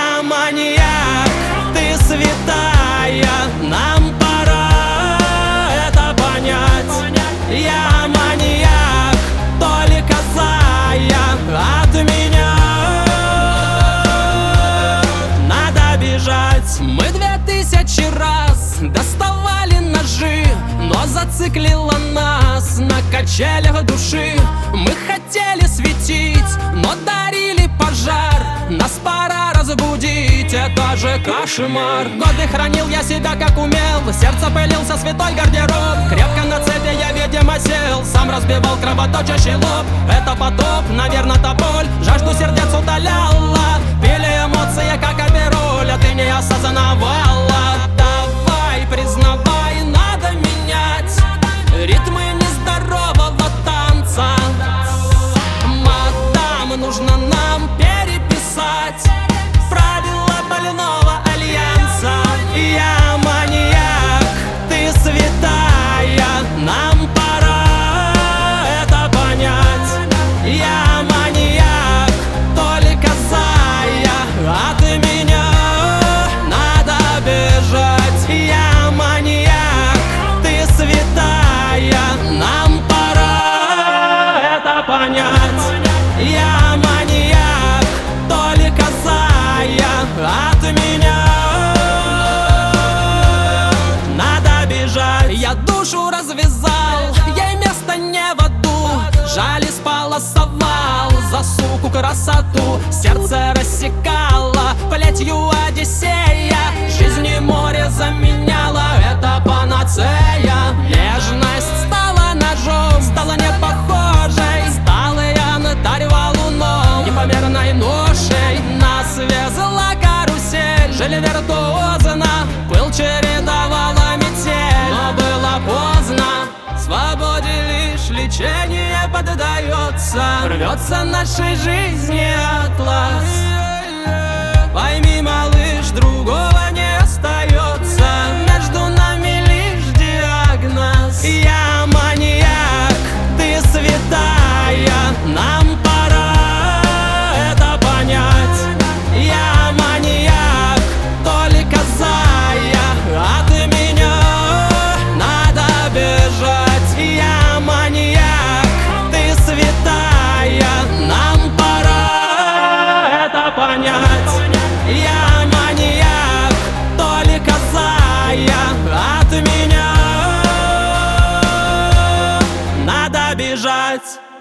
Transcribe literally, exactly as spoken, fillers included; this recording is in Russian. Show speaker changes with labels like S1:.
S1: Я маньяк, ты святая, нам пора это понять. Я маньяк, только зая от меня надо бежать. Мы две тысячи раз доставали ножи, но зациклила нас на качелях души. Мы хотели светить, но дарили пожар. Нас пора разбудить, это же кошмар. Годы хранил я себя как умел, сердце пылился святой гардероб. Крепко на цепи я, видимо, сел, сам разбивал кровоточащий лоб. Это потоп, наверное, та боль, жажду сердец утоляла. Пили эмоции, как апероль, а ты не осознавала. Давай, признавай, надо менять ритмы нездорового танца. Мадам, нужно нам переписать правила больного альянса. Я маньяк, ты святая, нам пора это понять. Я маньяк, только зая от меня надо бежать. Я маньяк, ты святая, нам пора это понять. Я маньяк, только зая от меня надо бежать. Я душу развязал, ей место не в аду. Жаль, исполосовал за суку красоту. Сердце рассекало плетью Одиссея. Жизни море заменяла, это панацея. Нежность стала ножом, стала не похожей. Стала я на тарьва луном, непомерной ношей. Нас везла карусель, жили виртуозно. Пыл чередовала метель, но было поздно. Свободе лишь лечение поддается. Рвется нашей жизни атлас. Пойми, малыш, другого не остается. Между нами лишь диагноз. Я маньяк, ты святая, нам пора это понять. Я маньяк, только зая от меня надо бежать. Я маньяк, ты святая, нам пора это понять. Я маньяк, только зая от меня надо бежать.